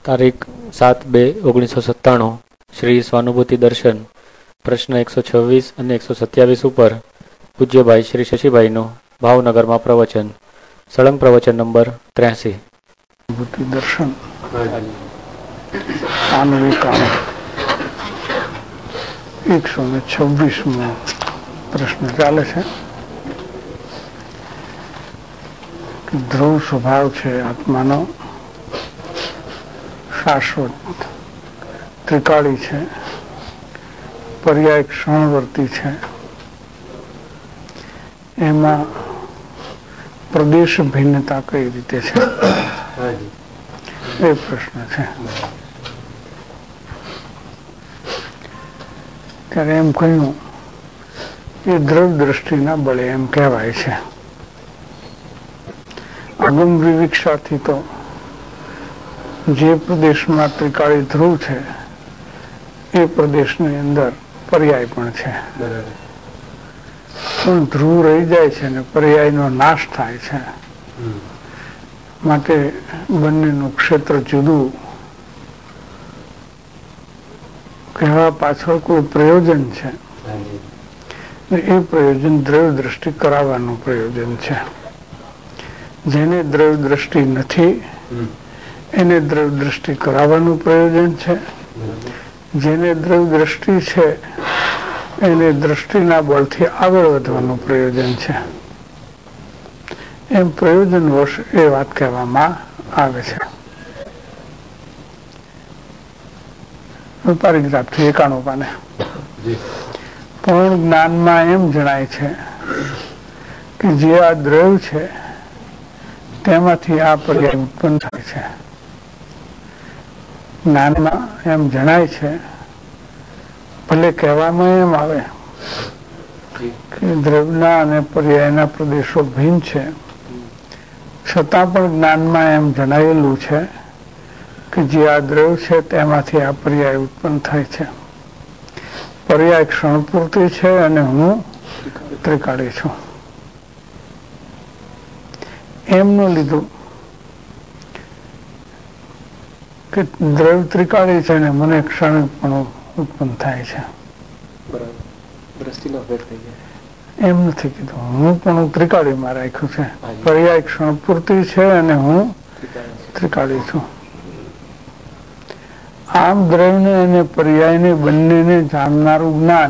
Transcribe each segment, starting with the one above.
તારીખ 7/2/1997 શ્રી સ્વાનુભૂતિ દર્શન પ્રશ્ન 126 અને 127 ઉપર પૂજ્યભાઈ શ્રી શશીભાઈનું ભાવનગરમાં પ્રવચન. સળંગ પ્રવચન નંબર 83. ભૂતિ દર્શન 126મો પ્રશ્ન ચાલે છે. ધ્રુવ સ્વભાવ છે આત્માનો, શાશ્વત ત્રિકાળી છે, પર્યાય ક્ષણવર્તી છે. એમાં પ્રદેશ ભિન્નતા કઈ રીતે છે એ પ્રશ્ન છે. ત્યારે એમ કહ્યું એ દ્રવ્ય દ્રષ્ટિના બળે એમ કહેવાય છે. અગમ વિવિક્ષાથી તો જે પ્રદેશમાં ત્રિકાળી ધ્રુવ છે એ પ્રદેશની અંદર પર્યાય પણ છે. પણ ધ્રુવ રહી જાય છે ને પર્યાયનો નાશ થાય છે. માટે બંનેનું ક્ષેત્ર જુદું કહેવા પાછળ કોઈ પ્રયોજન છે. એ પ્રયોજન દ્રવ્ય દ્રષ્ટિ કરાવવાનું પ્રયોજન છે. જેને દ્રવ્ય દ્રષ્ટિ નથી એને દ્રવ્ય દ્રષ્ટિ કરાવવાનું પ્રયોજન છે. જેને દ્રવ્ય દ્રષ્ટિ છે એને દ્રષ્ટિના બળથી આગળ વધવાનું પ્રયોજન છે. એમ પ્રયોજન વશ એ વાત કહેવામાં આવે છે. પરિગ્રાફથી 91 પાને. પણ જ્ઞાનમાં એમ જણાય છે કે જે આ દ્રવ્ય છે તેમાંથી આ પર્યાય ઉત્પન્ન થાય છે. જ્ઞાનમાં એમ જણાય છે, ભલે કહેવામાં એમ આવે કે દ્રવ્યના અને પર્યાયના પ્રદેશો ભિન્ન છે, છતાં પણ જ્ઞાનમાં એમ જણાયેલું છે કે જે આ દ્રવ્ય છે તેમાંથી આ પર્યાય ઉત્પન્ન થાય છે. પર્યાય ક્ષણ પૂરતી છે અને હું ત્રિકાળી છું. એમનું લીધું કે દ્રવ્ય ત્રિકાળી છે ને મને ક્ષણ પણ ઉત્પન્ન થાય છે. એમ નથી કીધું. હું પણ ત્રિકાળીમાં રાખ્યું છે. પર્યાય ક્ષણ પૂરતી છે અને હું ત્રિકાળી છું. આમ દ્રવ્યને અને પર્યાયને બંનેને જાણનારું જ્ઞાન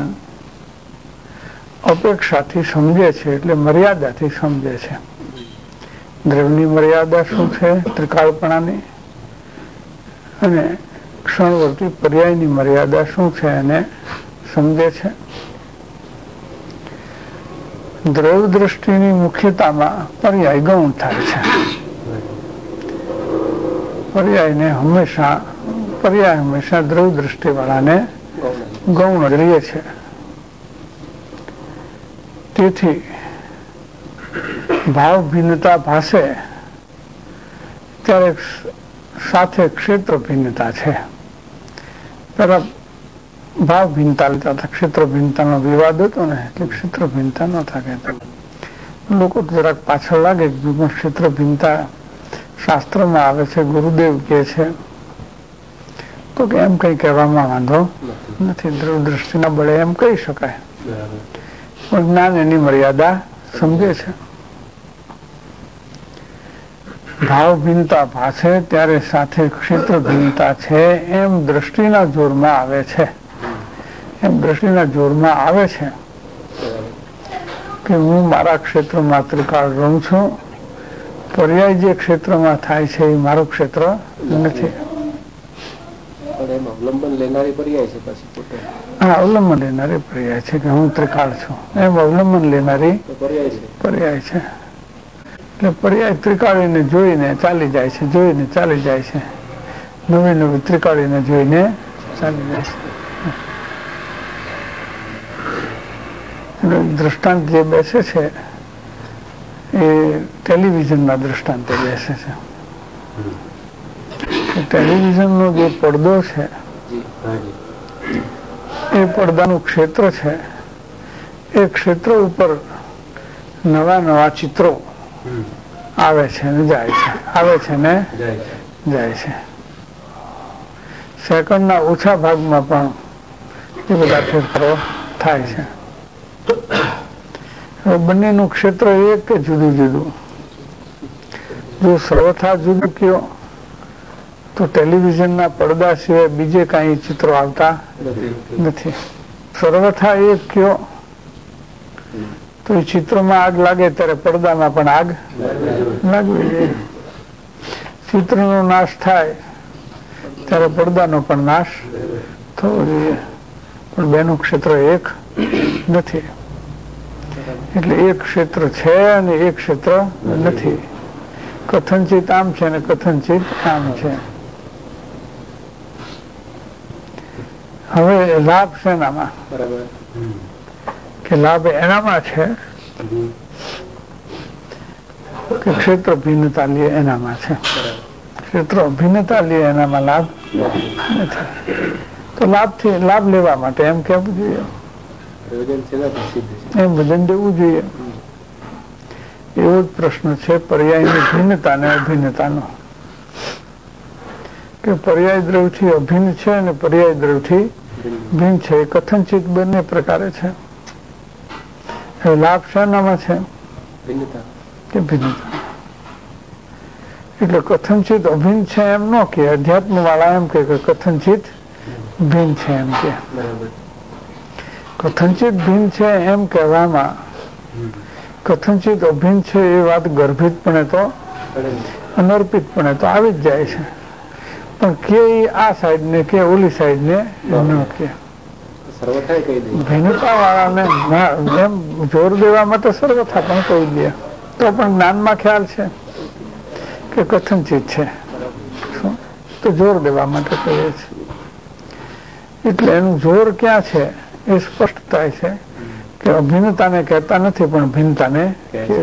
અપેક્ષાથી સમજે છે, એટલે મર્યાદાથી સમજે છે. દ્રવ્યની મર્યાદા શું છે ત્રિકાળપણાની, અને ક્ષણવર્તી પર્યાયની મર્યાદા શું છે એને સમજે છે. દ્રવ્ય દ્રષ્ટિની મુખ્યતામાં પર્યાય ગૌણ થાય છે. પર્યાય હંમેશા દ્રવ્ય દ્રષ્ટિ વાળાને ગૌણ રહે છે. તેથી ભાવ ભિન્નતા ભાસે ત્યારે સાથે ક્ષેત્ર ભિન્નતા છે. પેલા ભાવ ભિન્નતા લેતા હતા, ક્ષેત્ર ભિન્નતાનો વિવાદ હતો ને એટલે ક્ષેત્ર ભિન્નતા નતા કહેતા. લોકો જરાક પાછળ લાગે કે ક્ષેત્ર ભિન્નતા શાસ્ત્રમાં આવે છે, ગુરુદેવ કહે છે, તો કે એમ કઈ કહેવામાં વાંધો નથી. દ્રવ્ય દ્રષ્ટિના બળે એમ કહી શકાય, પણ જ્ઞાન એની મર્યાદા સમજે છે. ભાવ ભિન્નતા ભાષે ત્યારે સાથે ક્ષેત્ર ભિન્નતા છે એમ દ્રષ્ટિના જોરમાં આવે છે. એમ દ્રષ્ટિના જોરમાં આવે છે કે હું મારા ક્ષેત્રમાં ત્રિકાળ રહું છું. પર્યાય જે ક્ષેત્રમાં થાય છે એ મારું ક્ષેત્ર નથી. અવલંબન લેનારી પર્યાય છે પછી પોતે. હા, અવલંબન લેનારી પર્યાય છે કે હું ત્રિકાળ છું. એમ અવલંબન લેનારી પર્યાય છે. એટલે પર્યાય ત્રિકાળીને જોઈને ચાલી જાય છે, જોઈને ચાલી જાય છે. નવી નવી ત્રિકાળીને જોઈને ચાલી જાય છે. દ્રષ્ટાંત જે બેસે છે એ ટેલિવિઝનના દ્રષ્ટાંતે બેસે છે. ટેલિવિઝનનો જે પડદો છે એ પડદાનું ક્ષેત્ર છે. એ ક્ષેત્ર ઉપર નવા નવા ચિત્રો આવે છે ને જાય છે, આવે છે ને જાય છે. સેકન્ડના ઓછા ભાગમાં પણ એ બધા ફેરફારો થાય છે. હવે બંનેનું ક્ષેત્ર એક કે જુદું જુદું? જો સર્વથા જુદું કયો તો ટેલિવિઝનના પડદા સિવાય બીજે કાંઈ ચિત્રો આવતા નથી. સર્વથા એક કયો તો એ ચિત્રમાં આગ લાગે ત્યારે પડદામાં પણ આગ લાગવી જોઈએ. ચિત્રનો નાશ થાય ત્યારે પડદાનો પણ નાશ થવો જોઈએ. પણ બેનું ક્ષેત્ર એક નથી. એટલે એક ક્ષેત્ર છે અને એક ક્ષેત્ર નથી. કથનચિત આમ છે અને કથનચિત આમ છે. હવે લાભ શેનામાં? કે લાભ એનામાં છે કે ક્ષેત્ર ભિન્નતા લે એનામાં છે. ક્ષેત્ર ભિન્નતા લે એનામાં લાભ નથી. તો લાભ લેવા માટે એમ કેવું જોઈએ, એમ વજન દેવું જોઈએ. એવો જ પ્રશ્ન છે પર્યાયની ભિન્નતા અને અભિન્નતાનો, કે પર્યાય દ્રવ્યથી અભિન્ન છે અને પર્યાય દ્રવ્યથી ભિન્ન છે. એ કથનચિત બંને પ્રકારે છે. લાભ શાનામાં છે? કે ભિન્નતા. એટલે કથનચિત અભિન્ન છે એમ ન કે, અધ્યાત્મ વાળા એમ કે કથનચિત ભિન્ન છે એમ કે. કથનચિત ભિન્ન છે એમ કહેવામાં કથનચિત અભિન્ન છે એ વાત ગર્ભિતપણે તો અનર્પિતપણે તો આવી જ જાય છે. પણ કે આ સાઈડ ને કે ઓલી સાઈડ ને ન કે ભિન્નતા વાળાને એમ જોર દેવા માટે સર્વથા પણ કહી દે તો પણ જ્ઞાનમાં ખ્યાલ છે કે કથનચિત છે, તો જોર દેવા માટે કહીએ છીએ. એટલે એનું જોર ક્યાં છે એ સ્પષ્ટ થાય છે કે અભિન્નતાને કહેતા નથી પણ ભિન્નતાને કહે છે.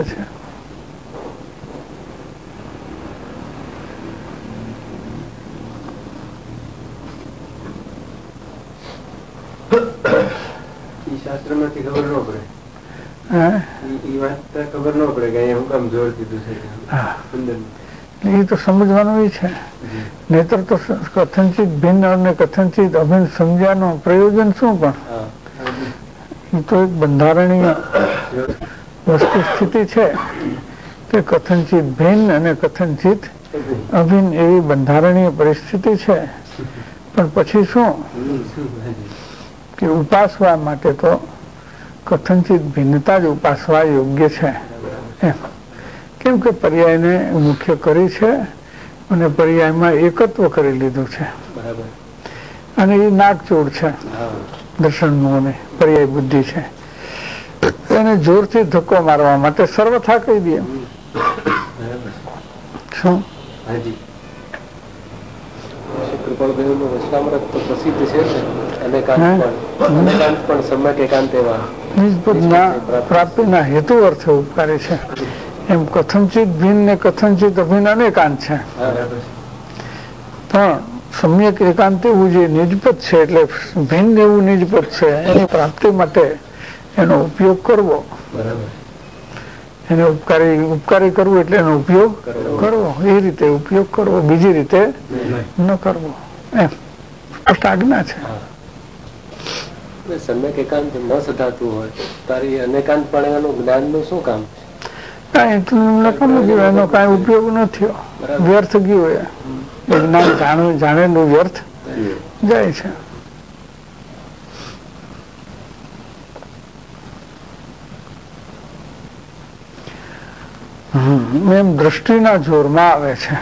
શાસ્ત્રમાંથી ખબર ન પડે, એ વાત ખબર ન પડે કે અહીંયા હું કામ જોર દીધું છે. એ તો સમજવાનું એ છે. નહીતર તો કથનચિત ભિન્ન અને કથનચિત અભિન્ન સમજ્યાનું પ્રયોજન શું? પણ એ તો એક બંધારણીય વસ્તુ સ્થિતિ છે કે કથનચિત ભિન્ન અને કથનચિત અભિન્ન એવી બંધારણીય પરિસ્થિતિ છે. પણ પછી શું કે ઉપાસવા માટે તો કથનચિત ભિન્નતા જ ઉપાસવા યોગ્ય છે. કેમ કે પર્યાયને મુખ્ય કરી છે અને પર્યાયમાં એકત્વ કરી લીધું છે. અને એ નાગચોર છે દર્શનનું, પર્યાય બુદ્ધિ છે. એને જોરથી ધક્કો મારવા માટે સર્વથા કહી દે. શું પ્રાપ્તિના હેતુ અર્થે ઉપકારી છે. એમ કથનચિત ભિન્ન ને કથનચિત અભિન્ન અનેકાંત છે. પણ સમ્યક એકાંત એવું જે નિજપત છે, એટલે ભિન્ન એવું નિજપત છે, એની પ્રાપ્તિ માટે એનો ઉપયોગ કરવો. એને ઉપકારી કરવું એટલે એનો ઉપયોગ કરવો. એ રીતે ઉપયોગ કરવો, બીજી રીતે ન કરવો. એમ સ્પષ્ટ આજ્ઞા છે. સમ્યક એકાંત ન સધાતું હોય તારી અનેકાંત પણ એનું જ્ઞાન નું શું કામ? કઈ એટલું નકામું ગયું, એનો કઈ ઉપયોગ ન થયો, વ્યર્થ ગયું. એ જ્ઞાન જાણેલું વ્યર્થ જાય છે. એમ દ્રષ્ટિના જોરમાં આવે છે.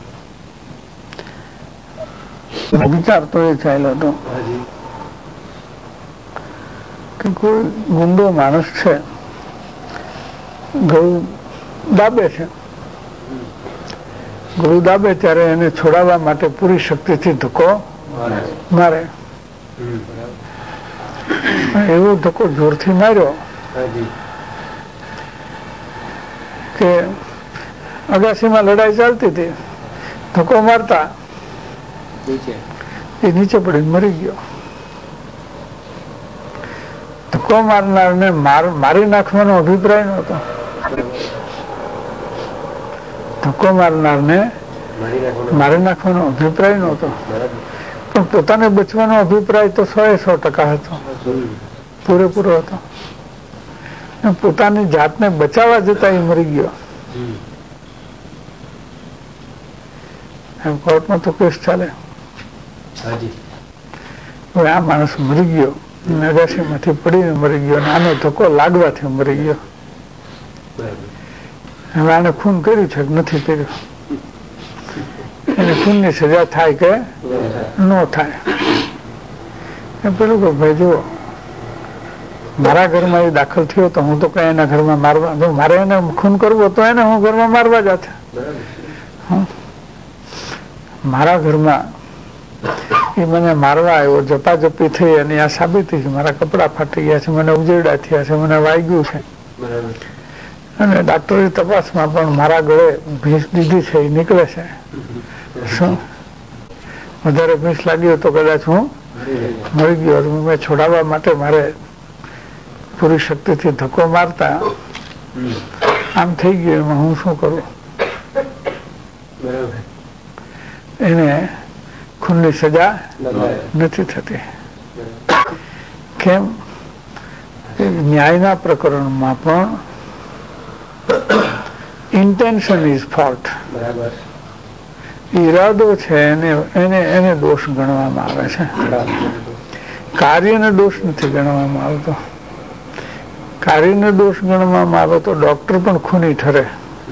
વિચાર તો એ ચાલ્યો હતો કે કોઈ ગુંડો માણસ છે, ગળું દાબે છે. ગળું દાબે ત્યારે એને છોડાવવા માટે પૂરી શક્તિથી ધક્કો મારે. એવો ધક્કો જોરથી માર્યો કે અગાસીમાં લડાઈ ચાલતી હતી, ધક્કો મારતા એ નીચે પડીને મરી ગયો. ધક્કો મારનારને મારી નાખવાનો અભિપ્રાય નહોતો. ધક્કો મારનારને મારી નાખવાનો અભિપ્રાય નહોતો, પણ પોતાને બચવાનો અભિપ્રાય તો 100% હતો, પૂરેપૂરો હતો. પોતાની જાતને બચાવવા જતા એ મરી ગયો. એમ કોર્ટમાં તો કેસ ચાલે. હવે આ માણસ મરી ગયો, અગાસીમાંથી પડીને મરી ગયો, આનો ધક્કો લાગવાથી મરી ગયો. હવે આને ખૂન કર્યું છે કે નથી કર્યું, એને ખૂનની સજા થાય કે ન થાય. પેલું કે ભાઈ જુઓ, મારા ઘરમાં એ દાખલ થયો તો હું તો કઈ એના ઘરમાં મારવા, મારે એને ખૂન કરવો તો એને હું ઘરમાં મારવા જાતે. મારા ઘરમાં એ મને મારવા આવ્યો, જપાજપી થઈ અને આ સાબિતી છે, મારા કપડા ફાટી ગયા છે, મને ઉજેડા થયા છે, મને વાગ્યું છે. અને ડાક્ટરી તપાસમાં પણ મારા ગળે ભીંસ દીધી છે એ નીકળે છે. શું વધારે ભીંસ લાગ્યો તો કદાચ હું મરી ગયો. મેં છોડાવવા માટે મારે પૂરી શક્તિથી ધક્કો મારતા આમ થઈ ગયું. એમાં હું શું કરું? એને ખૂનની સજા નથી થતી. કેમ? ન્યાયના પ્રકરણમાં પણ ઇન્ટેન્શન ઇઝ ફોલ્ટ. ઈરાદો છે એને દોષ ગણવામાં આવે છે, કાર્યને દોષ નથી ગણવામાં આવતો. કાર્યને દોષ ગણવામાં આવે તો ડોક્ટર પણ ખૂની ઠરે,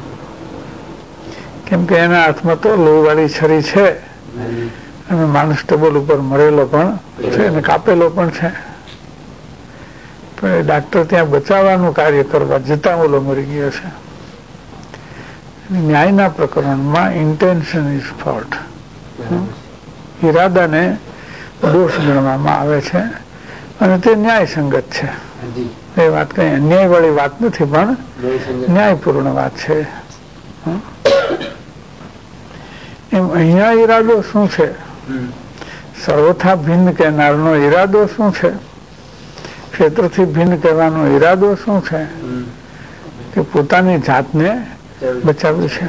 કેમ કે એના હાથમાં તો લોહીવાળી છરી છે અને માણસ ટેબલ ઉપર મરેલો પણ છે અને કાપેલો પણ છે. પણ ડાક્ટર ત્યાં બચાવવાનું કાર્ય કરવા જતા ઓલો મરી ગયો છે. ન્યાયના પ્રકરણમાં ઇન્ટેન્શન ઇઝ ફોલ્ટ, ઈરાદાને દોષ ગણવામાં આવે છે અને તે ન્યાયસંગત છે. એ વાત કઈ અન્યાય વાળી વાત નથી, પણ ન્યાયપૂર્ણ વાત છે. એમ અહીંયા ઈરાદો શું છે? સર્વથા ભિન્ન કહેનારનો ઈરાદો શું છે? ક્ષેત્રથી ભિન્ન કહેવાનો ઈરાદો શું છે? કે પોતાની જાતને બચાવ્યું છે,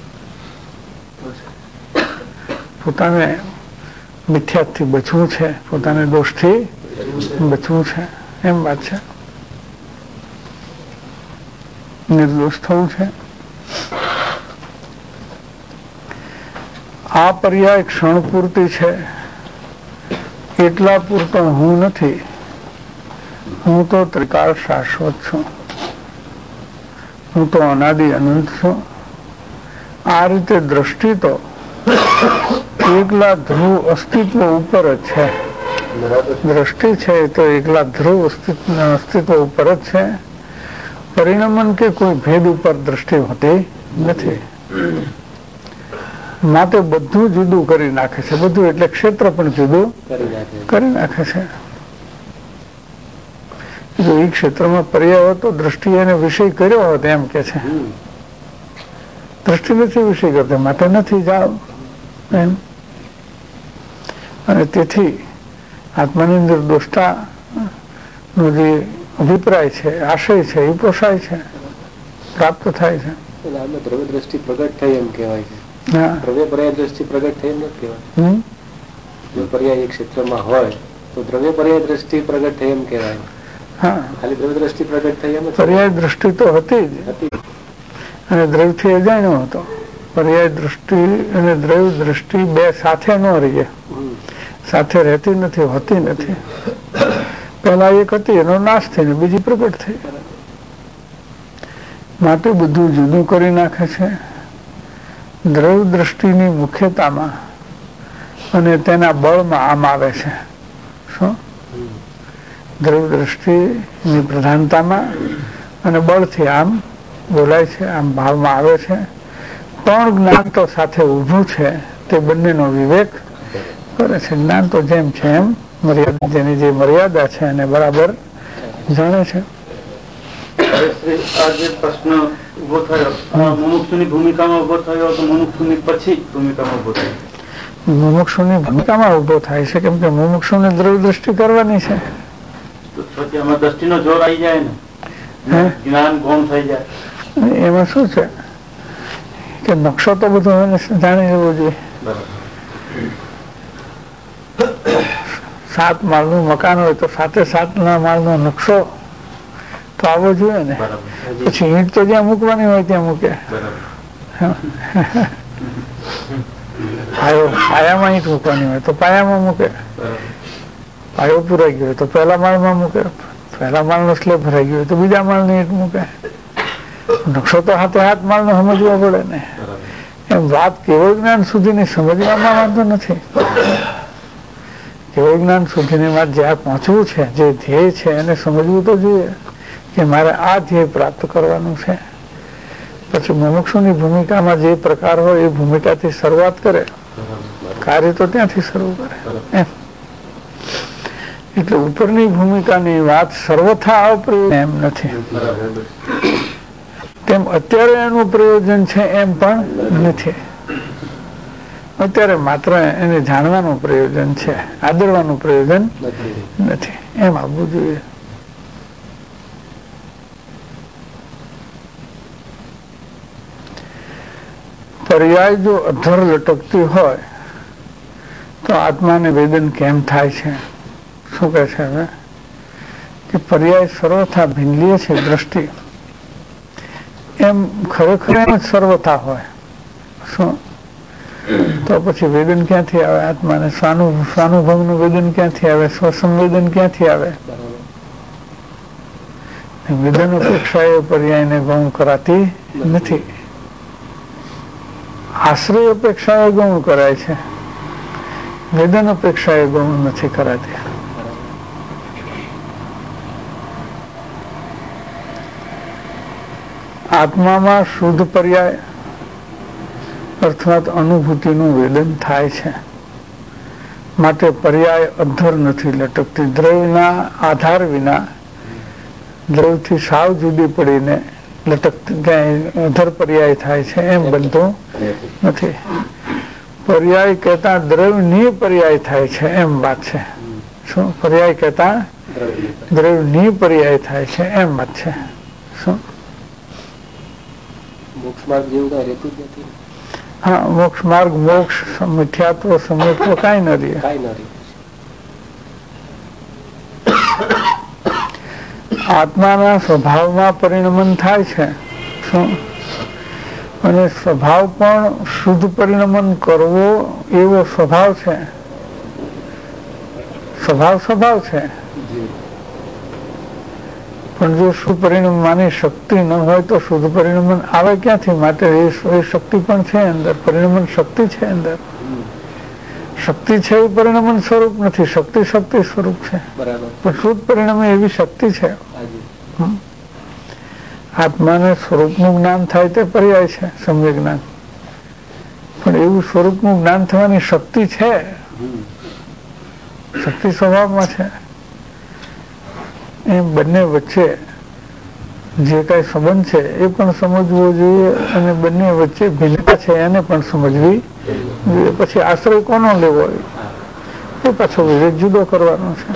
પોતાને મિથ્યાથી બચવું છે, પોતાને દોષથી બચવું છે, એમ વાત છે. નિર્દોષ થવું છે. આ પર્યાય ક્ષણ પૂરતી છે, એટલા પૂરતો હું નથી. હું તો ત્રિકાળ શાશ્વત છું, હું તો અનાદિ અનંત છું. આ રીતે દ્રષ્ટિ તો એકલા ધ્રુવ અસ્તિત્વ ઉપર જ છે. દ્રષ્ટિ છે એ તો એકલા ધ્રુવ અસ્તિત્વ ઉપર જ છે. પરિણમન કે કોઈ ભેદ ઉપર દ્રષ્ટિ હોતી નથી. માટે બધું જુદું કરી નાખે છે. બધું એટલે ક્ષેત્ર પણ જુદું કરી નાખે છે. જો એ ક્ષેત્રમાં પર્યાય હોય તો દ્રષ્ટિ એને વિષય કર્યો હોત એમ કે છે. દ્રષ્ટિ નથી વિષય કરતી, માટે નથી જાવ એમ. અને તેથી આત્માની અંદર દોષતા નો જે અભિપ્રાય છે, આશય છે, એ પોષાય છે, પ્રાપ્ત થાય છે. દ્રવ્ય દ્રષ્ટિ પ્રગટ થઈ એમ કહેવાય છે. દ્રવ્ય પર્યાય દ્રષ્ટિ પ્રગટ થઈ એમ નથી કહેવાય. જો પર્યાય એક ક્ષેત્રમાં હોય તો દ્રવ્ય પર્યાય દ્રષ્ટિ પ્રગટ થઈ એમ કહેવાય. હા, ખાલી દ્રવ્ય દ્રષ્ટિ પ્રગટ થઈ એમ. પર્યાય દ્રષ્ટિ તો હતી જ, અને દ્રવ્યથી અજાણ્યો હતો. પર્યાય દ્રષ્ટિ અને દ્રવ્ય દ્રષ્ટિ બે સાથે ન રહીએ, સાથે રહેતી નથી, હોતી નથી. પહેલા એક હતી, એનો નાશ થઈને બીજી પ્રગટ થઈ. માટે બધું જુદું કરી નાખે છે. દ્રવ્ય દ્રષ્ટિની મુખ્યતામાં અને તેના બળમાં આમ આવે છે. શું? દ્રવ્ય દ્રષ્ટિની પ્રધાનતામાં અને બળથી આમ બોલાય છે, આમ ભાવમાં આવે છે. પણ જ્ઞાન તો સાથે ઊભું છે, તે બંનેનો વિવેક કરે છે. જ્ઞાન તો જેમ છે એમ મર્યાદા, જેની જે મર્યાદા છે એને બરાબર જાણે છે. આ જે પ્રશ્ન ઉભો થયો, મુમુક્ષુની ભૂમિકામાં ઉભો થયો તો મુમુક્ષુની પછી ભૂમિકામાં ઉભો થયો. મુમુક્ષુની ભૂમિકામાં ઉભો થાય છે, કેમ કે મુમુક્ષુને દ્રવ્ય દ્રષ્ટિ કરવાની છે. એમાં દ્રષ્ટિનો જોર આવી જાય ને, જ્ઞાન ગૌણ થઈ જાય. એમાં શું છે કે નકશો તો બધો જાણી લેવો જોઈએ. 7 માળનું મકાન હોય તો 7 માળનો નકશો તો આવવો જોઈએ ને. પછી ઈંટ તો જ્યાં મૂકવાની હોય ત્યાં મૂકે. પાયામાં ઈંટ મૂકવાની હોય તો પાયામાં મૂકે. પાયો પુરાઈ ગયો તો પહેલા માળમાં મૂકે. પહેલા માળનો સ્લેબ ભરાઈ ગયો તો બીજા માળની ઈંટ મૂકે. નકશો તો હાથ માળનો સમજવો પડે ને. એમ વાત કેવળ જ્ઞાન સુધીની સમજવામાં વાંધો નથી. કેવળ જ્ઞાન સુધીની વાત જ્યાં પહોંચવું છે, જે ધ્યેય છે એને સમજવું તો જોઈએ કે મારે આ ધ્યેય પ્રાપ્ત કરવાનું છે. પછી મુમુક્ષુની ભૂમિકામાં જે પ્રકાર હોય એ ભૂમિકાથી શરૂઆત કરે, કાર્ય તો ત્યાંથી શરૂ કરે. એટલે ઉપરની ભૂમિકાની વાત સર્વથા અપ્રયોજન એમ નથી. તેમ અત્યારે એનું પ્રયોજન છે એમ પણ નથી. અત્યારે માત્ર એને જાણવાનું પ્રયોજન છે, આદરવાનું પ્રયોજન નથી. એમ આવવું જોઈએ. પર્યાય જો અધર લટકતી હોય તો આત્માને વેદન કેમ થાય છે? શું કહે છે હવે કે પર્યાય સર્વથા ભિન્નીય છે દ્રષ્ટિ. એમ ખરેખર એમ જ સર્વથા હોય શું? તો પછી વેદન ક્યાંથી આવે? આત્માને સ્વાનુભવનું વેદન ક્યાંથી આવે? સ્વસંવેદન ક્યાંથી આવે? વેદન અપેક્ષા એ પર્યાયને ગૌણ કરાતી નથી. આશ્રય અપેક્ષા એ ગૌણ કરાય છે, વેદન અપેક્ષા એ ગૌણ નથી કરાતી. આત્મામાં શુદ્ધ પર્યાય અર્થાત અનુભૂતિનું વેદન થાય છે. માટે પર્યાય અધર નથી લટકતી. દ્રવ્યના આધાર વિના, દ્રવ્યથી સાવ જુદી પડીને લટકતી ક્યાંય અધર પર્યાય થાય છે એમ બનતું નથી. પર્યાય કહેતા દ્રવ્યની પર્યાય થાય છે એમ વાત છે. શું? પર્યાય કહેતા દ્રવ્યની પર્યાય થાય છે એમ વાત છે. શું? હા, મોક્ષ માર્ગ, મોક્ષ, મિથ્યાત્વ, સમ્યત્વ કાંઈ ન રહે. આત્માના સ્વભાવમાં પરિણમન થાય છે. શું? અને સ્વભાવ પણ શુદ્ધ પરિણમન કરવો એવો સ્વભાવ છે. સ્વભાવ છે. પણ જો શુદ્ધ પરિણમવાની શક્તિ ન હોય તો શુદ્ધ પરિણમન આવે ક્યાંથી? માટે એ શક્તિ પણ છે અંદર. પરિણમન શક્તિ છે અંદર. શક્તિ છે એ પરિણમન સ્વરૂપ નથી. શક્તિ સ્વરૂપ છે. પણ શુદ્ધ પરિણમે એવી શક્તિ છે. આત્માને સ્વરૂપનું જ્ઞાન થાય તે પર્યાય છે, સમ્યક જ્ઞાન. પણ એવું સ્વરૂપનું જ્ઞાન થવાની શક્તિ છે. શક્તિ સ્વભાવમાં છે. એમ બંને વચ્ચે જે કઈ સંબંધ છે એ પણ સમજવો જોઈએ અને બંને વચ્ચે ભિન્નતા છે એને પણ સમજવી જોઈએ. પછી આશ્રય કોનો લેવો એ પાછો વિવેક જુદો કરવાનો છે.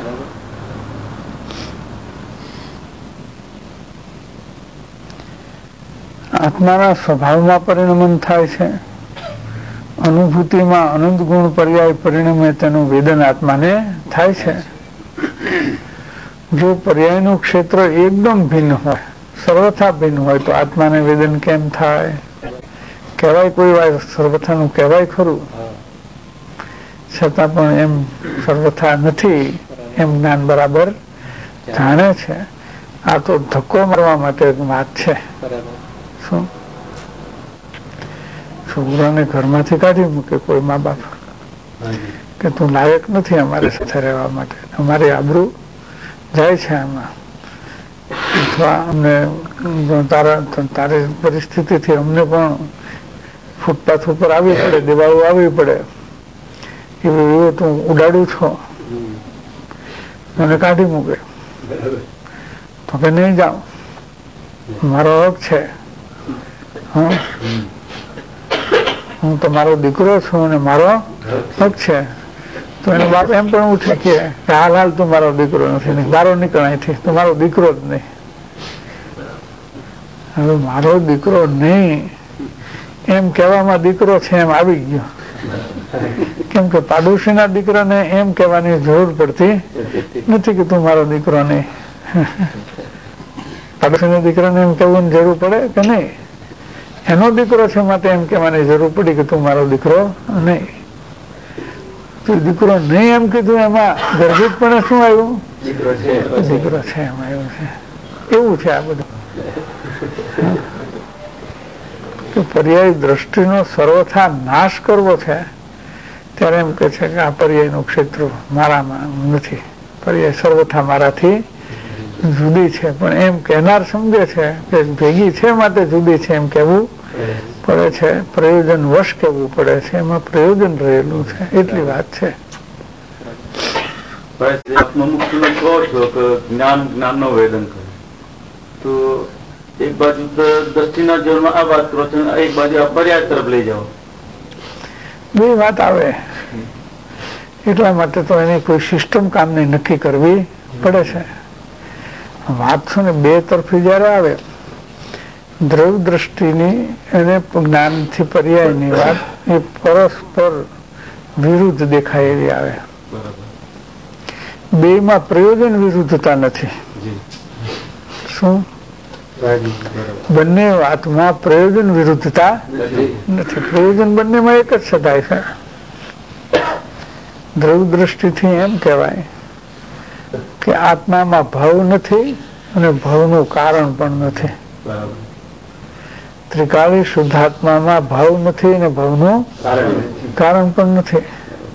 આત્માના સ્વભાવમાં પરિણમન થાય છે. અનુભૂતિમાં અનંત ગુણ પર્યાય પરિણમે તેનું વેદન આત્માને થાય છે. જો પર્યાયનું ક્ષેત્ર એકદમ ભિન્ન હોય, સર્વથા ભિન્ન હોય તો આત્માને વેદન કેમ થાય? કહેવાય કોઈ વાર સર્વથાનું કહેવાય ખરું, છતાં પણ એમ સર્વથા નથી એમ જ્ઞાન બરાબર જાણે છે. આ તો ધક્કો મારવા માટે વાત છે. શું? છોકરાને ઘરમાંથી કાઢી મૂકે કોઈ મા બાપ કે તું લાયક નથી અમારે સાથે રહેવા માટે, અમારી આબરૂ જાય છે આમાં, અથવા અમને તારી પરિસ્થિતિથી અમને પણ ફૂટપાથ ઉપર આવવી પડે, દિવાળો આવવી પડે, એવું તું ઉડાડું છો, મને કાઢી મૂકે તો કે નહીં જાઉં, મારો હક છે, હું તમારો દીકરો છું અને મારો હક છે. તો એનો બાપ એમ પણ ઉઠે કે હાલ તું મારો દીકરો નથી, મારો નીકળાયથી તો મારો દીકરો જ નહીં. હવે મારો દીકરો નહીં એમ કહેવામાં દીકરો છે એમ આવી ગયો કેમ કે પાડોશીના દીકરાને એમ કહેવાની જરૂર પડતી નથી કે તું મારો દીકરો નહીં. પાડોશીના દીકરાને એમ કહેવું જરૂર પડે કે નહીં? એનો દીકરો છે માટે એમ કહેવાની જરૂર પડી કે તું મારો દીકરો નહીં. તું દીકરો નહીં એમ કીધું એમાં ગર્ભિતપણે શું આવ્યું? દીકરો છે એમાં આવ્યું છે. એવું છે આ બધું. પર્યાય દ્રષ્ટિનો સર્વથા નાશ કરવો છે ત્યારે એમ કે છે કે આ પર્યાયનું ક્ષેત્ર મારામાં નથી, પર્યાય સર્વથા મારાથી જુદી છે. પણ એમ કહેનાર સમજે છે કે ભેગી છે માટે જુદી છે એમ કહેવું પડે છે, પ્રયોજન વશ કહેવું પડે છે, એમાં પ્રયોજન રહેલું છે એટલી વાત છે. જ્ઞાનનો વેદન કરે તો એક બાજુ દ્રષ્ટિના જીવનમાં આ વાત કરો છો, એક બાજુ આ પર્યાય તરફ લઈ જાઓ. બે વાત આવે એટલા માટે તો એની કોઈ સિસ્ટમ કામને નક્કી કરવી પડે છે. વાત છે ને બે તરફી જયારે આવે, દ્રવ દ્રષ્ટિની અને જ્ઞાનથી પર્યાયની વાત એ પરસ્પર વિરુદ્ધ દેખાય એવી આવે. બે માં પ્રયોજન વિરુદ્ધતા નથી. શું? બંને વાતમાં પ્રયોજન વિરુદ્ધતા નથી. પ્રયોજન બંનેમાં એક જ સદાય છે. દ્રવ દ્રષ્ટિથી એમ કહેવાય કે આત્મામાં ભાવ નથી અને ભાવનું કારણ પણ નથી. ત્રિકાળી શુદ્ધાત્મામાં ભાવ નથી અને ભાવનું કારણ પણ નથી.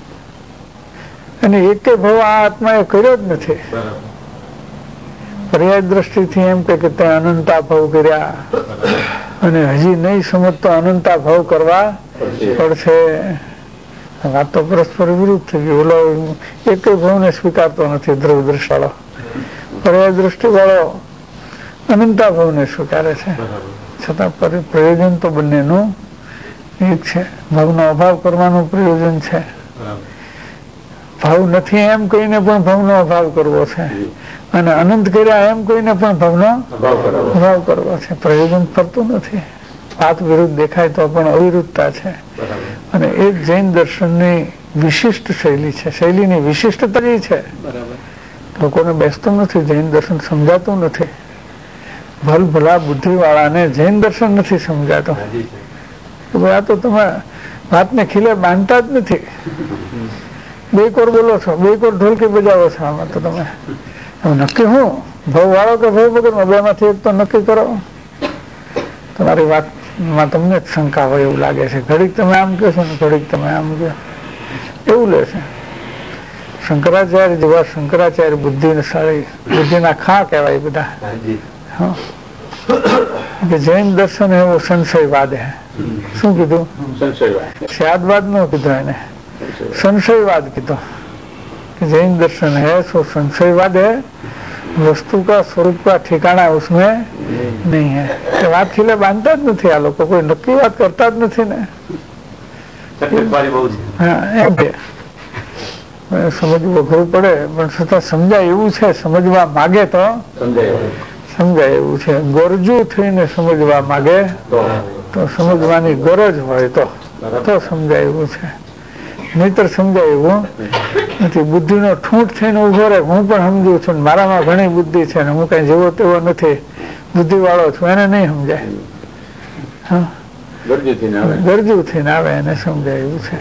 અને એકે ભાવ આ આત્માએ કર્યો જ નથી. પર્યાય દ્રષ્ટિથી એમ કે તે અનંતા ભાવ કર્યા અને હજી નહીં સમજતો અનંતા ભાવ કરવા પડશે. વાત તો પરસ્પર વિરુદ્ધ થઈ ગઈ. ઓલો એક ભાવને સ્વીકારતો નથી દ્રવ દ્રષ્ટિ વાળો, પર્યાય દ્રષ્ટિ વાળો અનંતા ભાવને સ્વીકારે છે. છતાં પ્રયોજન તો બંનેનું એક છે. ભાવનો અભાવ કરવાનું પ્રયોજન છે. ભાવ નથી એમ કહીને પણ ભાવનો અભાવ કરવો છે અને અનંત કર્યા એમ કહીને પણ ભાવનો અભાવ કરવો છે. પ્રયોજન ફરતું નથી. વાત વિરુદ્ધ દેખાય તો પણ અવિરુદ્ધતા છે. અને એ જૈન દર્શનની વિશિષ્ટ શૈલી છે. શૈલીની વિશિષ્ટતા એ છે. લોકોને બેસતું નથી, જૈન દર્શન સમજાતું નથી. ભલભલા બુદ્ધિ વાળાને જૈન દર્શન નથી સમજાતું. આ તો તમે વાતને ખીલે બાંધતા જ નથી. બે કોર બોલો છો, બે કોર ઢોલકી બજાવો છો. આમાં તો તમે નક્કી હું ભાવ વાળો કે ભાવ વગર બે માંથી એક તો નક્કી કરો. તમારી વાતમાં તમને જ શંકા હોય એવું લાગે છે. ઘડીક તમે આમ કહો છો ને ઘડીક તમે આમ કહો એવું લે છે. શંકરાચાર્ય જેવા શંકરાચાર્ય બુદ્ધિના ખા કહેવાય બધા. કે જૈન દર્શન એવો સંશયવાદ હે. શું કીધું? સ્યાદવાદ નો કીધું એને, संशयवाद की तो जैन दर्शन है सो संशयवाद है, वस्तु का स्वरूप का ठिकाना उसमें नहीं है. बात खिले बांधता જ નથી આ લોકો, કોઈ નક્કી વાત કરતા જ નથી ને. હા એમ કે સમજવું અઘરું પડે પણ છતાં સમજાય એવું છે. સમજવા માગે તો સમજાય એવું છે. ગરજુ થઈને સમજવા માગે તો સમજવાની ગરજ હોય તો સમજાય એવું છે. નહીતર સમજાય એવું નથી. બુદ્ધિનો ઠૂંઠ થઈને ઉભો રહે હું પણ સમજુ છું, મારામાં ઘણી બુદ્ધિ છે ને હું કઈ જેવો તેવો નથી, બુદ્ધિ વાળો છું, એને નહીં સમજાય. હા ગરજુ થઈને આવે એને સમજાય એવું છે.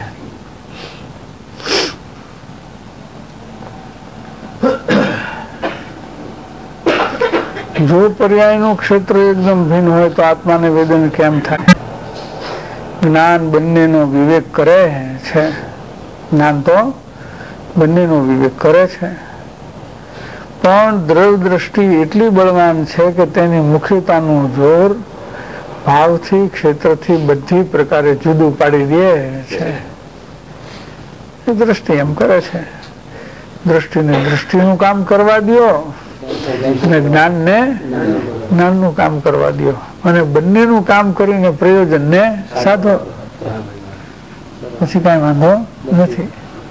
જો પર્યાયનું ક્ષેત્ર એકદમ ભિન્ન હોય તો આત્માને વેદન કેમ થાય? જ્ઞાન બંનેનો વિવેક કરે છે. જ્ઞાન તો બંનેનો વિવેક કરે છે, પણ દ્રવ દ્રષ્ટિ એટલી બળવાન છે કે તેની મુખ્યતાનું જોર ભાવથી ક્ષેત્રથી બધી પ્રકારે જુદું પાડી દે છે. એ દ્રષ્ટિ એમ કરે છે. દ્રષ્ટિને દ્રષ્ટિનું કામ કરવા દો અને જ્ઞાનને જ્ઞાનનું કામ કરવા દો અને બંનેનું કામ કરીને પ્રયોજનને સાધો, પછી કઈ વાંધો નથી.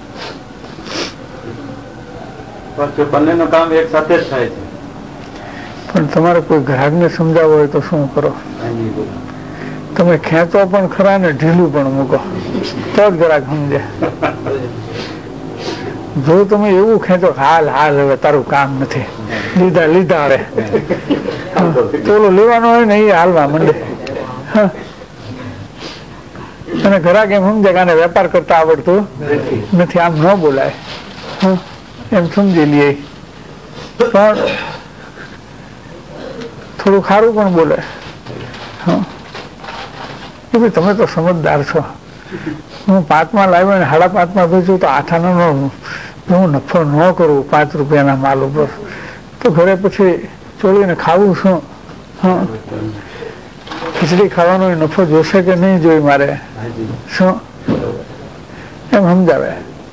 બંનેનું કામ એક સાથે જ થાય છે. પણ તમારે કોઈ ગ્રાહકને સમજાવવો હોય તો શું કરો? તમે ખેંચો પણ ખરા ને ઢીલું પણ મૂકો તો જ જરાક સમજે. જો તમે એવું ખેંચો હાલ હાલ હવે તારું કામ નથી, લીધા લીધા રે તો લેવાનો હોય ને એ હાલવા માંડે. અને ઘરાક એમ સમજે કે આને વેપાર કરતા આવડતું નથી, આમ ન બોલાય એમ સમજી લઈએ. પણ થોડું ખારું પણ બોલે. કે ભાઈ તમે તો સમજદાર છો, હું 5માં લાવ્યો ને 5.5માં વેચું તો 8 હું નફો ન કરું 5 રૂપિયાના માલ ઉપર, તો ઘરે પછી ચોળીને ખાવું શું? ખીચડી ખાવાનો નફો જોશે કે નહીં જોઈ મારે શું? એમ સમજાવે.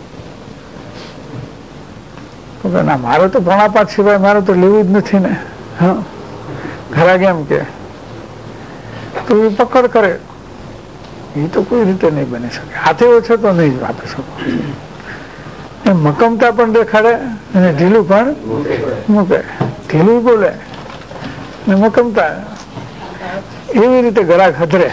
ના મારે તો 5.5 સિવાય મારે તો લેવું જ નથી ને. ઘરા કેમ કે તો એ પકડ કરે, એ તો કોઈ રીતે નહીં બની શકે. હાથે ઓછો તો નહીં જ આપી શકો. એમ મક્કમતા પણ દેખાડે અને ઢીલું પણ મૂકે. ઢીલું બોલે ને મક્કમતા, એવી રીતે ગ્રાહક હધરે.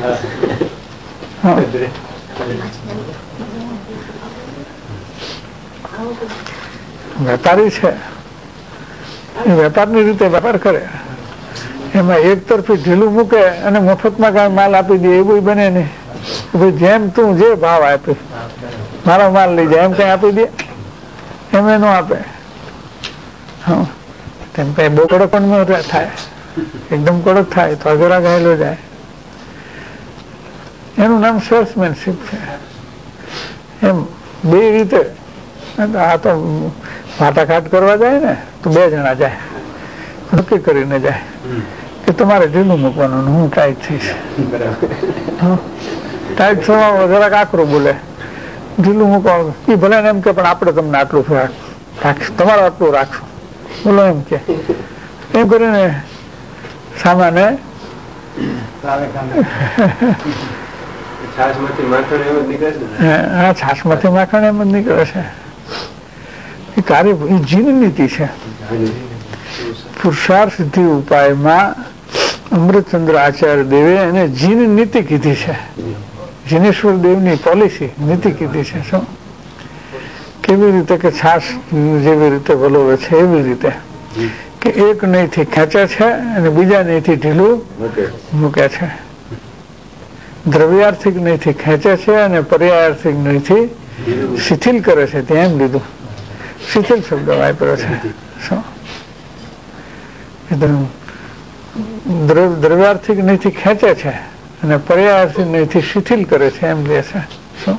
વેપારી છે એ વેપારની રીતે વેપાર કરે, એમાં એક તરફી ઢીલું મૂકે અને મફતમાં કાંઈ માલ આપી દે એવું બને નહીં. ભાઈ જેમ તું જે ભાવ આપે મારો માલ લઈ જાય એમ કઈ આપી દે, એમ ન આપે. તેમ કઈ બહુ કડક પણ ન થાય, એકદમ કડક થાય તો અઘરા ગયેલો જાય. એનું નામ સેલ્સમેનશીપ છે. એમ બે રીતે. આ તો વાટાઘાટ કરવા જાય ને તો 2 જણા જાય, નક્કી કરીને જાય કે તમારે ઢીલું મૂકવાનું, હું ટાઈટ થઈશ. ટાઈટ થવા જરાક આકરું બોલે, ઢીલું મૂકવાનું એ ભલે ને એમ કે પણ આપણે તમને આટલું રાખશું, તમારે આટલું રાખશું બોલો એમ કે. એમ કરીને સામાને છાસમાંથી માખણ એમ જ નીકળે છે. એ કાર્ય એ જીન નીતિ છે. પુરુષાર્થ સિદ્ધિ ઉપાયમાં અમૃતચંદ્ર આચાર્ય દેવે એને જીન નીતિ કીધી છે. જીનેશ્વર દેવની પોલિસી નીતિ કીધી છે. શું કેવી રીતે કે છાસ જેવી રીતે વલોવે છે એવી રીતે કે એક નહીંથી ખેંચે છે અને બીજા નહીંથી ઢીલું મૂકે છે. દ્રવ્યાર્થિક નહીંથી ખેંચે છે અને પર્યાયાર્થિક નહીંથી શિથિલ કરે છે. ત્યાં એમ લીધું શિથિલ શબ્દ વાપર્યો છે. શું દ્રવ્યાર્થિક નહીંથી ખેંચે છે અને પર્યાયાર્થિક નહીંથી શિથિલ કરે છે એમ લે છે. શું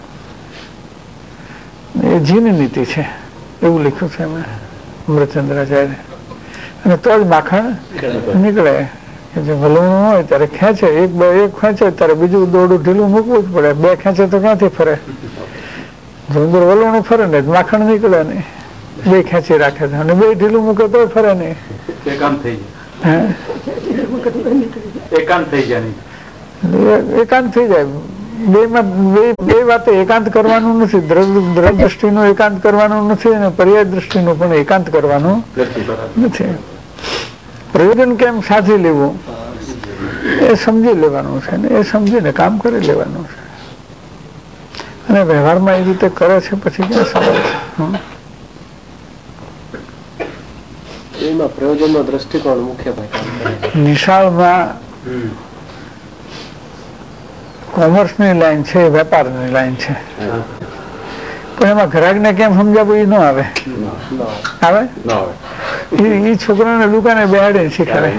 એ જીન નીતિ છે એવું લખ્યું છે એમણે અમૃતચંદ્રાચાર્ય. અને તો જ માખણ નીકળે. જે વલણું હોય ત્યારે ખેંચે, એક ખેંચે ત્યારે બીજું દોડું ઢીલું મૂકવું જ પડે. 2 ખેંચે તો ક્યાંથી ફરે? જો અંદર વલણું ફરે ને માખણ નીકળે નહીં. 2 ખેંચી રાખે છે અને 2 ઢીલું મૂકે તો ફરે નહીં. એકાંત થઈ જાય. બે વાતે એકાંત કરવાનું નથી. દ્રવ્ય દ્રષ્ટિનું એકાંત કરવાનું નથી અને પર્યાય દ્રષ્ટિનું પણ એકાંત કરવાનું નથી. પ્રયોજન કેમ સાધી લેવું એ સમજી લેવાનું છે ને એ સમજીને કામ કરી લેવાનું છે. અને વ્યવહારમાં એ રીતે કરે છે પછી ક્યાં સવાલ છે? એમાં પ્રયોજનનો દ્રષ્ટિકોણ મુખ્ય નિશાળમાં કોમર્સની લાઈન છે, વેપારની લાઈન છે, પણ એમાં ગ્રાહકને કેમ સમજાવવું એ ન આવે. આવે એ છોકરાને દુકાને બેહાડીને શીખવાડે.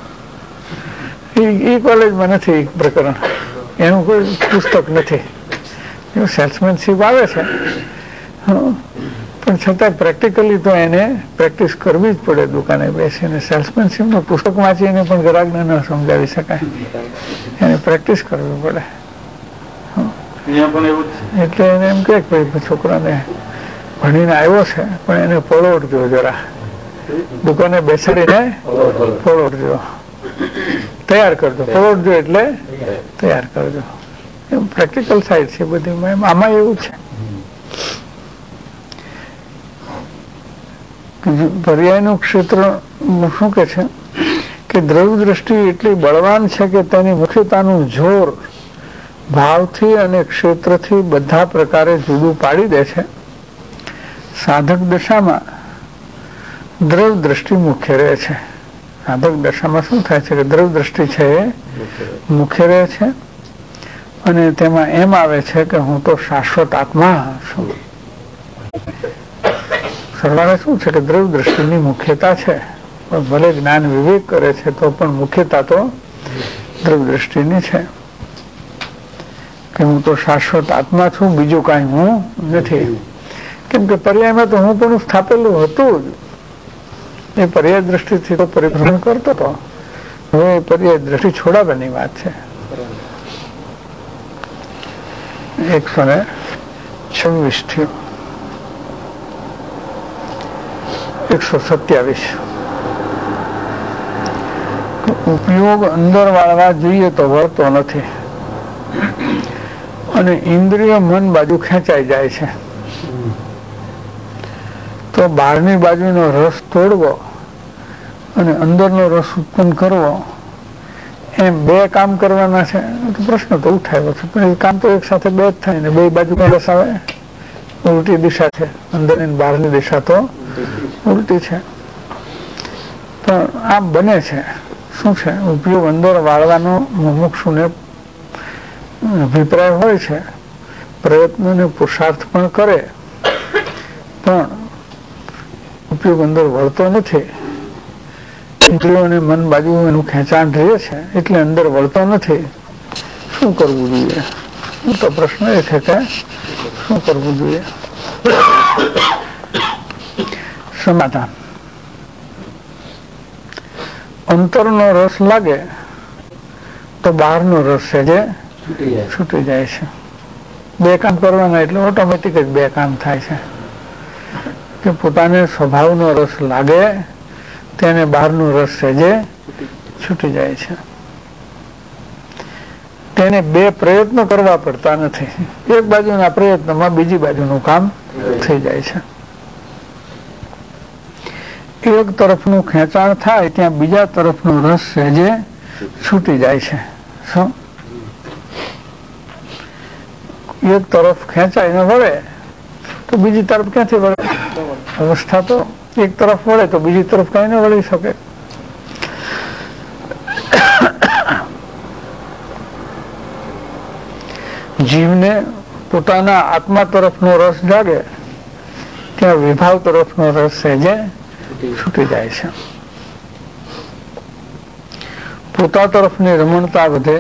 એ કોલેજમાં નથી પ્રકરણ, એનું કોઈ પુસ્તક નથી. એવું સેલ્સમેનશીપ આવે છે પણ છતાં પ્રેક્ટિકલી તો એને પ્રેક્ટિસ કરવી જ પડે. દુકાને બેસીને સેલ્સમેનશીપનું પુસ્તક વાંચીને પણ ગ્રાહકને ન સમજાવી શકાય, એને પ્રેક્ટિસ કરવી પડે. એટલે એને એમ કે ભાઈ છોકરાને ભણીને આવ્યો છે પણ એને પળોડજો જરા, દુકાને બેસાડીને પળોડજો, તૈયાર કરજો. પળોડજો એટલે તૈયાર કરજો. એમ પ્રેક્ટિકલ સાઈડ છે બધી. આમાં એવું છે પર્યાયનું ક્ષેત્ર શું કે છે કે દ્રવ્ય દ્રષ્ટિ એટલી બળવાન છે કે તેની મુખ્યતાનું જોર ભાવથી અને ક્ષેત્રથી બધા પ્રકારે જુદું પાડી દે છે. સાધક દશામાં દ્રવ્ય દ્રષ્ટિ મુખ્ય રહે છે. સાધક દશામાં શું થાય છે કે દ્રવ્ય દ્રષ્ટિ છે એ મુખ્ય રહે છે અને તેમાં એમ આવે છે કે હું તો શાશ્વત આત્મા છું. સરવાળે શું છે કે દ્રવ્ય દ્રષ્ટિની મુખ્યતા છે, પણ ભલે જ્ઞાન વિવેક કરે છે તો પણ મુખ્યતા તો દ્રવ્ય દ્રષ્ટિની છે કે હું તો શાશ્વત આત્મા છું, બીજું કાંઈ હું નથી. કેમ કે પર્યાયમાં તો હું પણ સ્થાપેલું હતું જ, એ પર્યાય દ્રષ્ટિથી તો પરિભ્રમણ કરતો હતો. હવે પર્યાય દ્રષ્ટિ છોડાવવાની વાત છે. 126 થયો. 127 ઉપયોગ અંદર વાળવા જોઈએ તો વળતો નથી અને ઇન્દ્રિય મન બાજુ ખેંચાઈ જાય છે. તો બહારની બાજુનો રસ તોડવો અને અંદરનો રસ ઉત્પન્ન કરવો એમ બે કામ કરવાના છે. તો પ્રશ્ન તો ઉઠાવ્યો છે, પણ એ કામ તો એક સાથે બે જ થાય ને બે બાજુ રસ આવે. ઉલટી દિશા છે, અંદર અને બહારની દિશા તો ઉલટી છે. પણ આમ બને છે. શું છે? ઉપયોગ અંદર વાળવાનો મુમુક્ષુને અભિપ્રાય હોય છે, પ્રયત્ન અને પુરુષાર્થ પણ કરે, પણ ઉપયોગ અંદર વળતો નથી. ઇન્દ્રિયો અને મન બાજુ એનું ખેંચાણ રહે છે એટલે અંદર વળતો નથી. શું કરવું જોઈએ? તો પ્રશ્ન એ છે કે શું કરવું જોઈએ? સમાધાન. અંતરનો રસ લાગે તો બહારનો રસ છે જે છૂટી જાય છે. બે કામ કરવાના એટલે ઓટોમેટિક જ બે કામ થાય છે કે પોતાને સ્વભાવનો રસ લાગે તેને બહારનો રસ છે જે છૂટી જાય છે. તેને બે પ્રયત્નો કરવા પડતા નથી. એક બાજુના પ્રયત્નમાં બીજી બાજુનું કામ થઈ જાય છે. એક તરફનું ખેંચાણ થાય ત્યાં બીજા તરફનો રસ છે જે છૂટી જાય છે. શું? એક તરફ ખેંચાઈને વળે તો બીજી તરફ ક્યાંથી વળે? અવસ્થા તો એક તરફ વળે તો બીજી તરફ કઈ ન વળી શકે. જીવને પોતાના આત્મા તરફનો રસ જાગે ત્યાં વિભાવ તરફનો રસ છે જે છૂટી જાય છે. પોતા તરફની રમણતા વધે,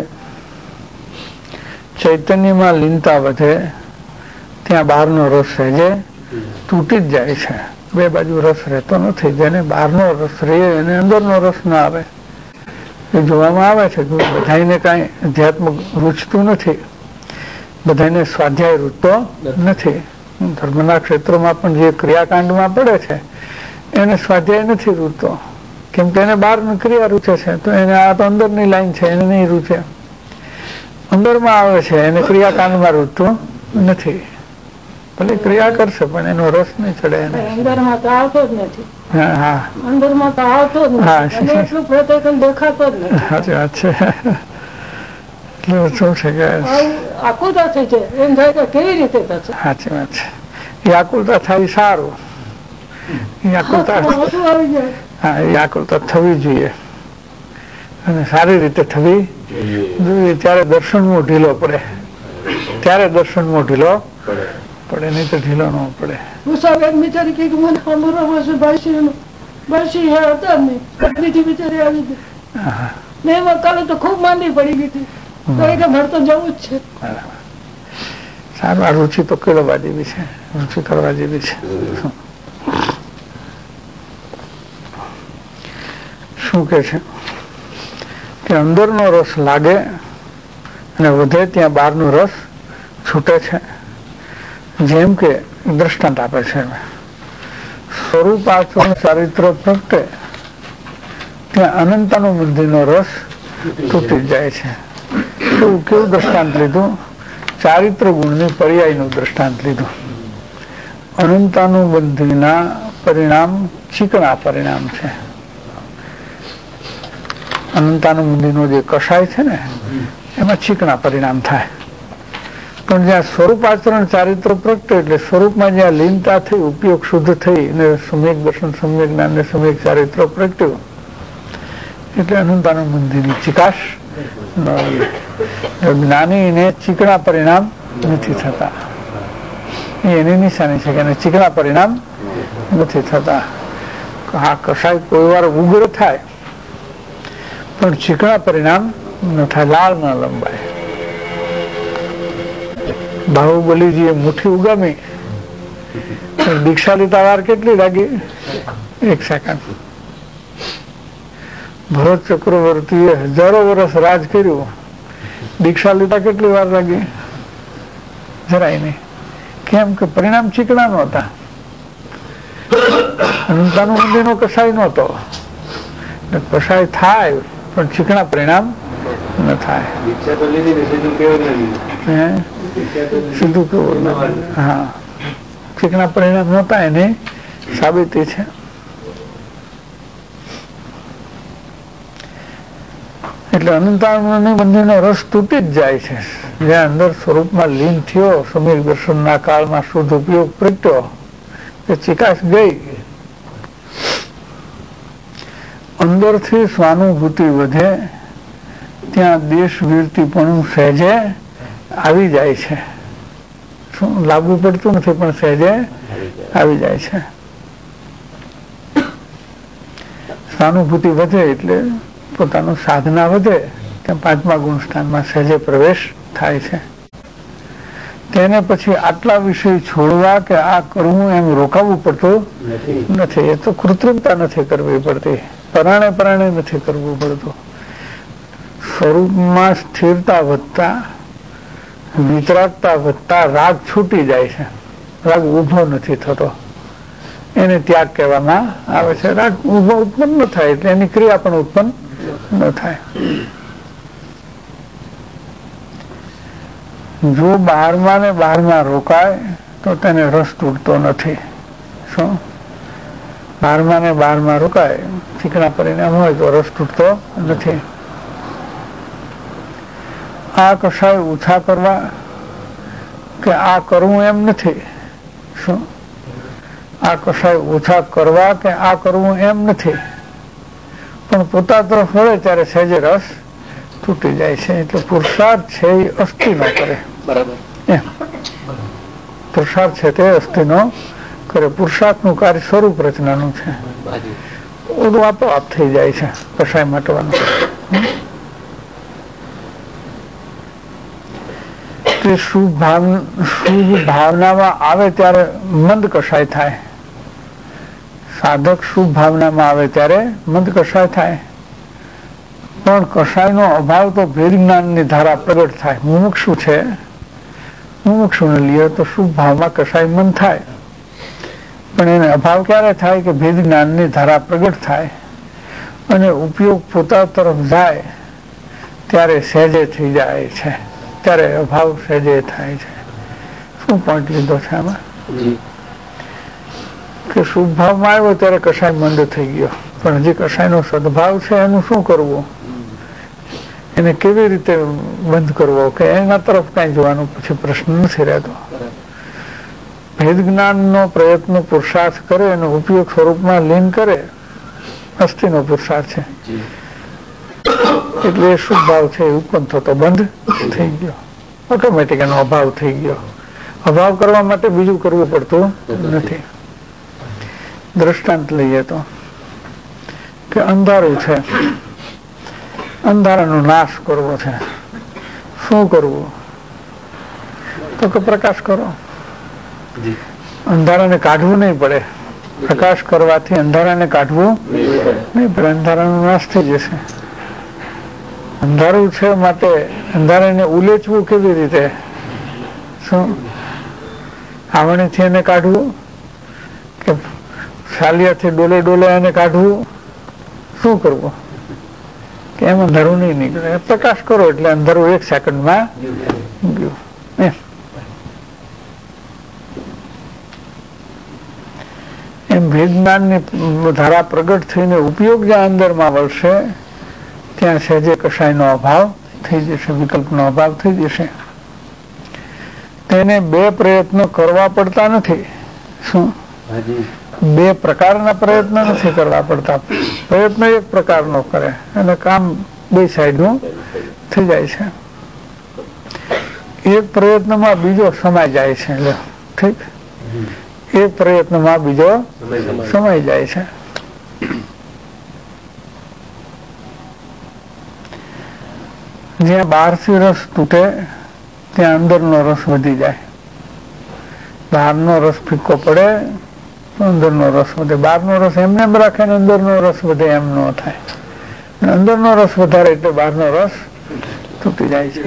ચૈતન્યમાં લીનતા વધે, ત્યાં બહારનો રસ છે જે તૂટી જ જાય છે. બે બાજુ રસ રહેતો નથી. જેને બહારનો રસ રહે એને અંદરનો રસ ના આવે. એ જોવામાં આવે છે કે બધાને કાંઈ અધ્યાત્મ રૂચતું નથી, બધાને સ્વાધ્યાય રૂચતો નથી. ધર્મના ક્ષેત્રમાં પણ જે ક્રિયાકાંડમાં પડે છે એને સ્વાધ્યાય નથી રૂચતો, કેમ કે એને બહારની ક્રિયા રૂચે છે. તો એને આ તો અંદરની લાઈન છે એને નહીં રૂચે. અંદરમાં આવે છે એને ક્રિયાકાંડમાં રૂચતું નથી. ભલે ક્રિયા કરશે પણ એનો રસ નહીં ચડે એને. અંદરમાં તો આવતો જ નથી. હા હા, અંદરમાં તો આવતો જ નથી. એટલું પ્રત્યેકન દેખાતો જ નથી. સાચી વાત છે. શું છે કે આકુલતા થઈ છે. એમ થાય કે કેવી રીતે થશે? સાચી વાત છે. એ આકુલતા થાય સારું. એ આકુલતા હા, એ આકુલતા થવી જોઈએ અને સારી રીતે થવી જોઈએ. ત્યારે દર્શનમાં ઢીલો પડે, ત્યારે દર્શનમાં ઢીલો પડે, નહીં તો ઢીલો ન પડે. મુસાફર બિચારી કે મને સાંભળવા છે બાસી હતા નહીં, બીજી બિચારી આવી ગઈ. મેં એમાં કાલે તો ખૂબ માંદી પડી ગઈ હતી. તો એ કે ભર તો જવું જ છે. સારું. આ રુચિ તો કેળવવા જેવી છે, રુચિ કરવા જેવી છે. શું કે છે કે અંદરનો રસ લાગે અને વધે ત્યાં બહારનો રસ છૂટે છે. જેમ કે દ્રષ્ટાંત આપે છે, સ્વરૂપ આચરણ ચારિત્ર પ્રગટે ત્યાં અનંતાનુબુદ્ધિનો રસ તૂટી જાય છે. કેવું દ્રષ્ટાંત લીધું? ચારિત્ર ગુણની પર્યાયનું દ્રષ્ટાંત લીધું. અનંતાનુબુદ્ધિના પરિણામ ચીકણા પરિણામ છે. અનંતાનુબંધીનો જે કષાય છે ને એમાં ચીકણા પરિણામ થાય. પણ જ્યાં સ્વરૂપાચરણ ચારિત્ર પ્રગટે એટલે સ્વરૂપમાં જ્યાં લીનતા થઈ, ઉપયોગ શુદ્ધ થઈ અને સમ્યક દર્શન, સમ્યક જ્ઞાન ને સમ્યક ચારિત્ર પ્રગટ્યું એટલે અનંતાનુબંધીની ચિકાશ જ્ઞાનીને ચીકણા પરિણામ નથી થતા. એની નિશાની છે કે એને ચીકણા પરિણામ નથી થતા. આ કષાય કોઈ વાર ઉગ્ર થાય પણ ચીકણા પરિણામ ન થાય, લાળ ન લંબાય. બાહુબલીજી એ મુઠ્ઠી ઉગામી, દીક્ષા લીધા વાર કેટલી લાગી? 1 સેકન્ડ. ભરત ચક્રવર્તીએ હજારો વર્ષ રાજ કર્યું, દીક્ષા લીધા કેટલી વાર લાગી? જરાય નહીં. કેમ કે પરિણામ ચીકણા નહોતા. અનંતાનુબંધીનો કષાય નહોતો. કષાય થાય પણ ચીકણા પરિણામ ન થાય. સીધું કેવું? હા, ચીકણા પરિણામ નહોતા એની સાબિતી છે. એટલે અનંતાનુબંધીનો રસ તૂટી જ જાય છે. જ્યાં અંદર સ્વરૂપમાં લીન થયો, સમ્યક દર્શનના કાળમાં શુદ્ધ ઉપયોગ પ્રગટ્યો, એ ચિકાશ ગઈ. અંદરથી સ્વાનુભૂતિ વધે ત્યાં દેશ વીરતીપણું સહેજે આવી જાય છે. શું લાગુ પડતું નથી પણ સહેજે આવી જાય છે. સ્વાનુભૂતિ વધે એટલે પોતાનું સાધના વધે, ત્યાં 5મા ગુણ સ્થાનમાં સહેજે પ્રવેશ થાય છે. તેને પછી આટલા વિષય છોડવા કે આ કરવું એમ રોકાવવું પડતું નથી. એ તો કૃત્રિમતા નથી કરવી પડતી, પરાણે નથી કરવું પડતું. સ્વરૂપમાં સ્થિરતા વધતા, વિતરાગતા વધતા રાગ છૂટી જાય છે. રાગ ઉભો નથી થતો, એને ત્યાગ કહેવામાં આવે છે. રાગ ઉભો ઉત્પન્ન ન થાય એટલે એની ક્રિયા પણ ઉત્પન્ન ન થાય. જો બહારમાં ને બહારમાં રોકાય તો તેને રસ તૂટતો નથી. શું? બહારમાં ને બહારમાં રોકાય, ચીકણા પરિણામ હોય તો રસ તૂટતો નથી. આ કષાય ઓછા કરવા કે આ કરવું એમ નથી. શું? આ કષાય ઓછા કરવા કે આ કરવું એમ નથી, પણ પોતા તરફ વળે ત્યારે સહેજે રસ તૂટી જાય છે. એટલે પુરુષાર્થ છે એ અસ્થિ નો કરે. બરાબર. પુરુષાર્થ છે તે અસ્થિ નો કરે. પુરુષાર્થનું કાર્ય સ્વરૂપ રચનાનું છે. બધું આપોઆપ થઈ જાય છે કષાય મટવાનું. શુભ ભાવનામાં આવે ત્યારે મંદ કષાય થાય. સાધક શુભ ભાવનામાં આવે ત્યારે મંદ કષાય થાય. પણ કષાયનો અભાવ તો ભેદ જ્ઞાનની ધારા પ્રગટ થાય. મુમુક્ષુ છે, મુમુક્ષુને લઈએ તો શુભ ભાવમાં કષાય મન થાય, પણ એને અભાવ ક્યારે થાય કે ભેદ જ્ઞાનની ધારા પ્રગટ થાય અને ઉપયોગ પોતા તરફ જાય ત્યારે સહેજે થઈ જાય છે, ત્યારે અભાવ સહેજે થાય છે. શું પોઈન્ટ લીધો છે આમાં? કે શુભ ભાવમાં આવ્યો ત્યારે કષાય મંદ થઈ ગયો, પણ હજી કષાયનો સદભાવ છે એનું શું કરવું? એને કેવી રીતે બંધ કરવો કે એના તરફ કઈ જોવાનો પછી પ્રશ્ન નથી રહેતો. ભેદ જ્ઞાનનો પ્રયત્ન પુરુષાર્થ કરે અને ઉપયોગ સ્વરૂપમાં લીન કરે, અસ્થિનો પુરુષાર્થ છે. એટલે એ શુભ ભાવ છે એ ઉત્પન્ન થતો બંધ થઈ ગયો, ઓટોમેટિક એનો અભાવ થઈ ગયો. અભાવ કરવા માટે બીજું કરવું પડતું નથી. દ્રષ્ટાંત લઈએ તો કે અંધારું છે, અંધારાનો નાશ કરવો છે. શું કરવું? તો કે પ્રકાશ કરો. અંધારાને કાઢવું નહીં પડે. પ્રકાશ કરવાથી અંધારાને કાઢવું નહીં પડે, અંધારાનો નાશ થઈ જશે. અંધારું છે માટે અંધારાને ઉલેચવું કેવી રીતે? શું? આવણીથી એને કાઢવું કે સાલિયાથી ડોલે ડોલે એને કાઢવું? શું કરવું? કે એમ અંધારું નહીં નીકળે. પ્રકાશ કરો એટલે અંધારું 1 સેકન્ડમાં ગયું. એમ ભેદ જ્ઞાનની ધારા પ્રગટ થઈને ઉપયોગ જ્યાં અંદરમાં વળશે ત્યાં સહેજે કશાયનો અભાવ થઈ જશે, વિકલ્પનો અભાવ થઈ જશે. તેને બે પ્રયત્નો કરવા પડતા નથી. શું? બે પ્રકારના પ્રયત્ન નથી કરવા પડતા. પ્રયત્ન એક પ્રકારનો કરે અને કામ બે સાઈડનું થઈ જાય છે. એક પ્રયત્નમાં બીજો સમાઈ જાય છે. ઠીક, એક પ્રયત્નમાં બીજો સમાઈ જાય છે. જ્યાં બહારથી રસ તૂટે ત્યાં અંદરનો રસ વધી જાય. બહારનો રસ ફીકો પડે તો અંદરનો રસ વધે. બહારનો રસ એમને એમ રાખે ને અંદરનો રસ વધે એમ ન થાય. અંદરનો રસ વધારે એટલે બહારનો રસ તૂટી જાય છે.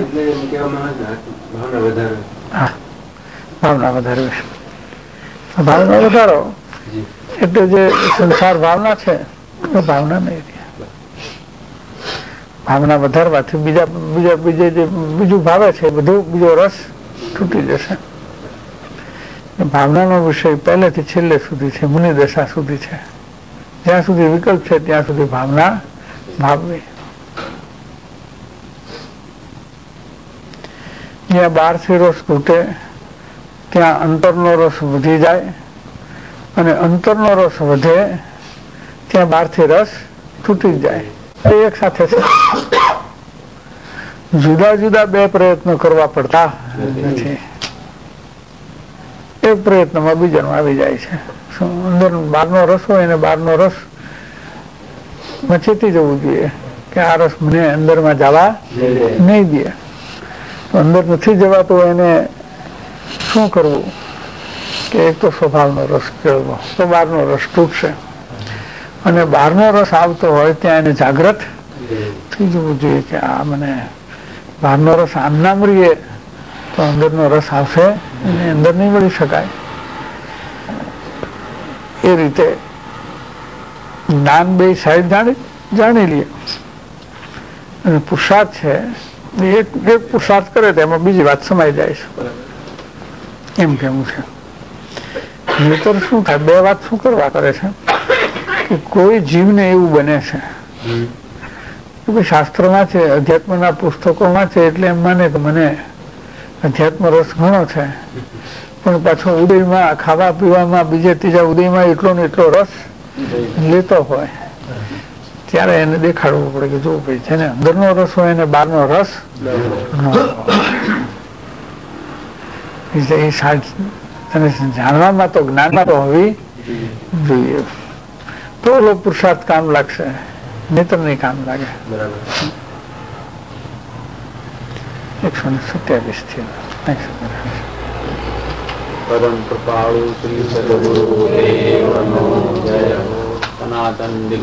હા, ભાવના વધારવી. ભાવના વધારો એટલે જે સંસાર ભાવના છે એ ભાવના નહીં. ભાવના વધારવાથી બીજું ભાવે છે બધું, બીજો રસ તૂટી જશે. ભાવનાનો વિષય પહેલેથી છેલ્લે સુધી છે, મુનિ દશા સુધી છે. જ્યાં સુધી વિકલ્પ છે ત્યાં સુધી ભાવના ભાવવી. જ્યાં બહારથી રસ તૂટે ત્યાં અંતરનો રસ વધી જાય અને અંતરનો રસ વધે ત્યાં બહારથી રસ તૂટી જાય. એક સાથે છે. જુદા જુદા બે પ્રયત્નો કરવા પડતા નથી. એક પ્રયત્નમાં બીજાનો આવી જાય છે. અંદર બહારનો રસ હોય અને બહારનો રસ ચેતી જવું જોઈએ કે આ રસ મને અંદરમાં જવા નહીં દે. અંદર નથી જવાતો એને શું કરવું કે એક તો સ્વભાવનો રસ કેળવો તો બહારનો રસ તૂટશે. અને બહારનો રસ આવતો હોય ત્યાં એને જાગ્રત થઈ જવું જોઈએ કે આ મને બહારનો રસ આમ ના મળીએ તો અંદરનો રસ આવશે અને અંદર નહીં મળી શકાય. એ રીતે જ્ઞાન બે સાઈડ જાણી લઈએ. અને પુરુષાર્થ છે એક પુરુષાર્થ કરે તો એમાં બીજી વાત સમાઈ જાય છે એમ કેવું છે. નહીતર શું થાય, બે વાત શું કરવા કરે છે કે કોઈ જીવને એવું બને છે કે શાસ્ત્રોમાં છે, અધ્યાત્મના પુસ્તકોમાં છે એટલે એમ માને કે મને અધ્યાત્મ રસ ઘણો છે, પણ પાછો ઉદયમાં ખાવા પીવામાં બીજે ત્રીજા ઉદયમાં એટલો ને એટલો રસ લેતો હોય ત્યારે એને દેખાડવું પડે કે જો ભાઈ છે ને અંદરનો રસ હોય અને બહારનો રસ તને જાણવામાં તો જ્ઞાનમાં તો હોવી જોઈએ. તો પુરુષાર્થ કામ લાગશે, નહીતર નહીં કામ લાગે. 127 થી પરમ કૃપાળુ શ્રી સદગુરુદેવનો જય. સનાતન